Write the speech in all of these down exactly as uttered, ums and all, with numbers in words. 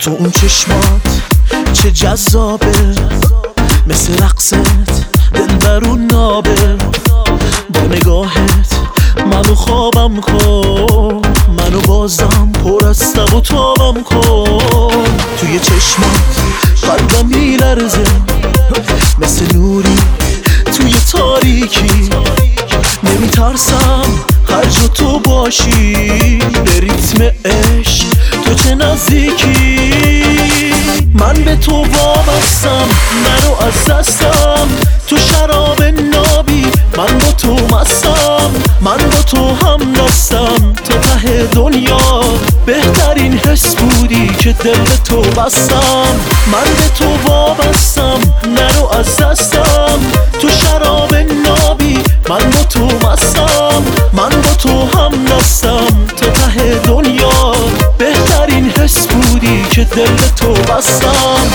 تو اون چشمات چه جذابه، مثل رقصت دلبرون نابه. با نگاهت منو خوابم کن، منو بازم پر از تب و تابم کن. توی چشمات قلبم میلرزه، مثل نوری توی تاریکی. نمیترسم هر جا تو باشی، به ریتم عشق تو چه نزدیکی. من به تو وابستم، نرو از دستم. تو شراب نابی، من با تو مستم. من با تو هم دستم تا ته دنیا. بهترین حس بودی که دل به تو بستم. من به تو وابستم، نرو از دستم. تو شراب نابی، من با تو مستم. من با تو هم دستم تا ته دنیا. بهترین حس بودی که دل به تو بستم.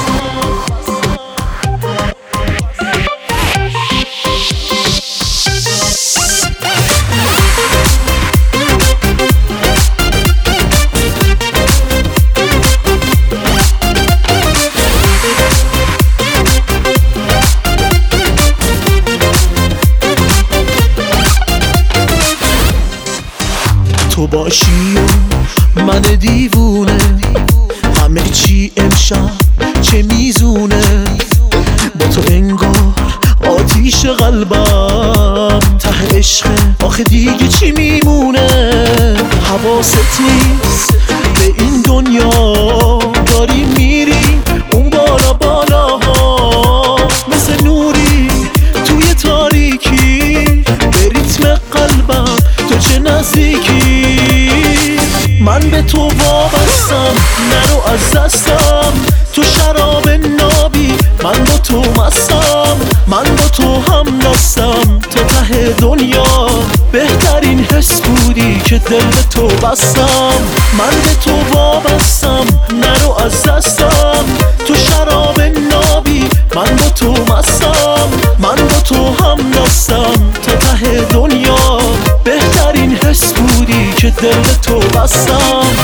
تو باشی و من دیوونه، همه چی امشب چه میزونه. با تو انگار آتیش قلبم ته عشق، آخه دیگه چی میمونه. حواست نیست به این دنیا، داری میری اون بالا بالاها. مثل نوری توی تاریکی، به ریتم قلبم تو چه نزدیکی. من به تو وابستم، نرو از دستم. تو شراب نابی، من با تو مستم. من با تو هم دستم تا ته دنیا. بهترین حس بودی که دل به تو بستم. من به تو وابستم، نرو از دستم. تو شراب نابی، من با تو مستم. من با تو هم دستم تا ته دنیا. بهترین حس بودی که دل به تو بستم.